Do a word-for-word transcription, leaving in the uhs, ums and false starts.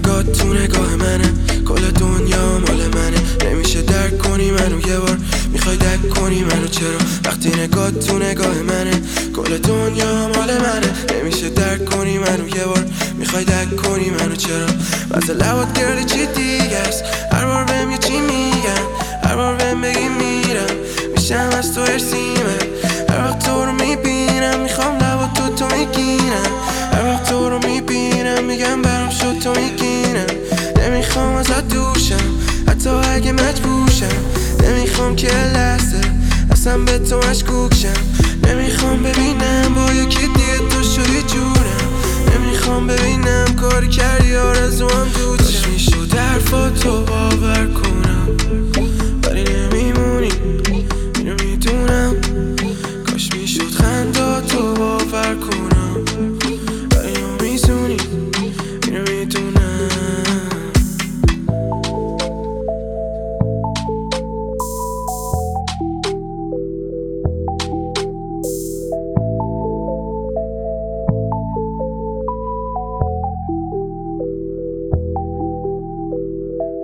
نگاه تو نگاه منه، کل دنیا مال منه. نمیشه درک کنی منو یه بار، میخوای درک کنی منو چرا؟ وقتی نگاه تو نگاه منه، کل دنیا مال منه. نمیشه درک کنی منو یه بار، میخوای درک کنی منو چرا؟ واسه لبات گرده چی دیگه است؟ هر بار بهم یه چی میگن، هر بار بهم بگی میرم، میشم از تو ارسیمه. هر وقت تو رو میبینم میخوام لبات تو تو میگیرم. هر وقت تو رو میبینم میگم برام شد تو میگیرم. نمیخوام ازت دوشم حتی اگه مجبورشم، نمیخوام که لحظه اصلا به تو مشکوکشم. نمیخوام ببینم با یکی دیگه تو شدی جونم، نمیخوام ببینم کاری کردی آرزوام